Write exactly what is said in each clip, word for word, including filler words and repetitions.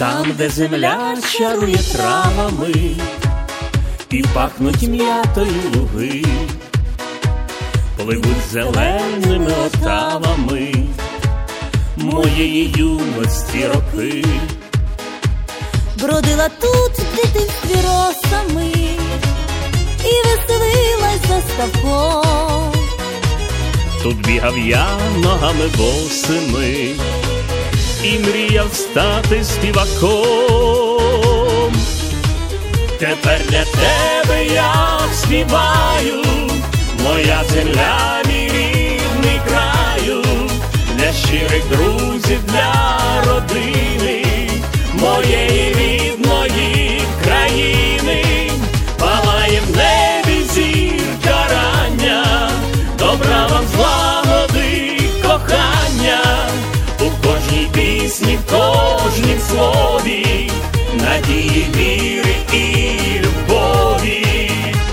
там, де земля чарує травами і пахнуть м'ятою луги, пливуть зеленими отавами моєї юності роки. Бродила тут в дитинстві росами і веселилась за ставком. Тут бігав я ногами босими і мріяв стати співаком. Тепер для тебе я співаю, моя земля, мій рідний краю, для щирих друзів, для родини моєї рідної країни. Палає в небі зірка рання, добра вам злагоди, кохання, у кожній пісні, в кожнім слові, надії, віри і любові.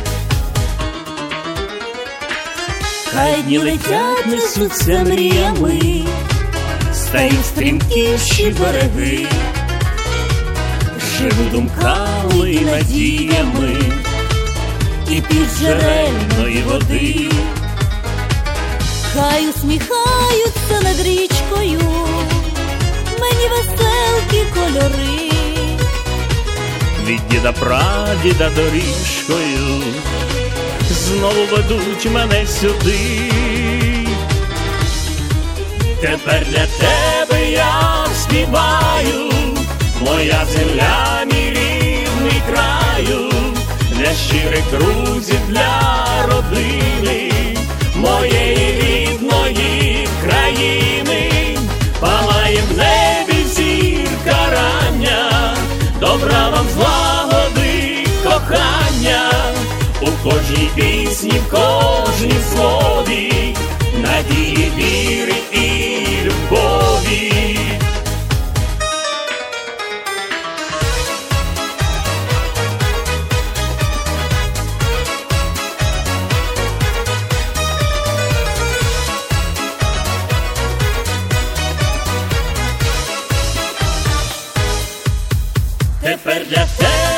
Хай дні летять, несуться мріями, стають стрімкіші береги, живу думками і надіями і під джерельної води. Хай усміхаються над річкою мені веселкі кольори. Від діда прадіда доріжкою знову ведуть мене сюди. Тепер для тебе я співаю, моя земля, мій рідний краю, для щирих друзів, для родини моєї рідної країни. Палає в небі зірка рання, добра вам злагоди, кохання, у кожній пісні, в кожній слові, надії, віри і любові. Тепер для тебе